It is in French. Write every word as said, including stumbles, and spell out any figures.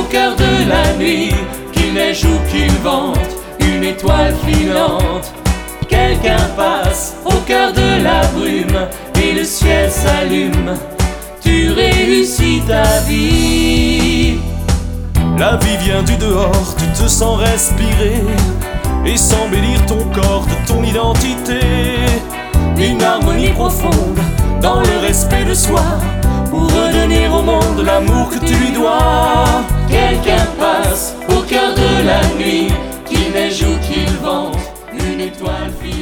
cœur de la nuit, qu'il neige ou qu'il vente, une étoile filante. Quelqu'un passe au cœur de la brume et le ciel s'allume. Tu réussis ta vie. La vie vient du dehors, tu te sens respirer et s'embellir ton corps de ton identité. Une harmonie profonde dans le respect de soi, pour redonner au monde l'amour que tu lui dois. Quelqu'un passe au cœur de la nuit, qu'il neige ou qu'il vente, une étoile filante.